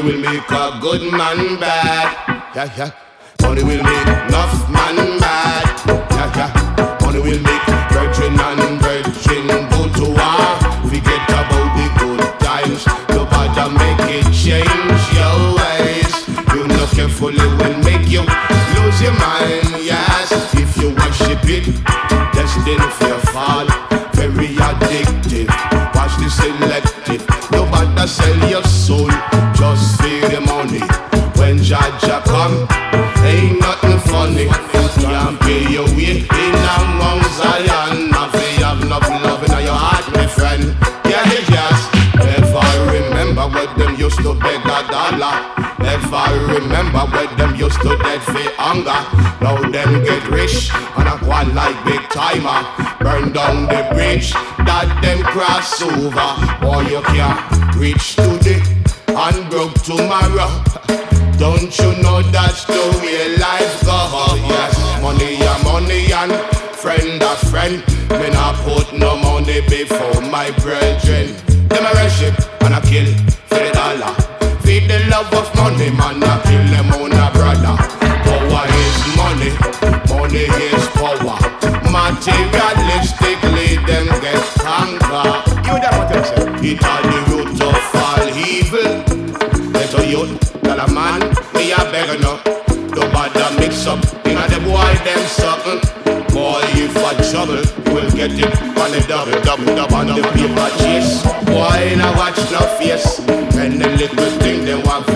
will make a good man bad. Yeah, yeah. Money will make enough man mad. Yeah, yeah. Money will make virgin and virgin go to war. Forget about the good times. Nobody make it change your ways. You know carefully will make you lose your mind. Yes, if you worship it, destined for your fall. Very addictive. Watch the selective. Nobody sell your soul, just for the money. When Jaja come, ain't nothing funny. Can't pay your way in among Zion. If you have enough love in your heart, my friend. Yeah, yes. Never remember when them used to beg a dollar. Never remember when them used to dead for hunger. Now them get rich and a one like big timer. Burn down the bridge that them cross over. Boy, you can't reach today and broke tomorrow. Don't you know that's the way life goes? Yes, money and friend a friend. Me not put no money before my brethren. Them a worship and a kill for the dollar. Feed the love of money, man, I kill them on a brother. Power is money, money is power. Materialistically, them get conquer. You know what I'm saying? It are the root of all evil. Let a youth, tell a man, me a beggar no. Nobody mix up, you know the boy them something. Boy, if I trouble, you will get it on the double on the paper chase. Boy, now watch no face, and the little thing they want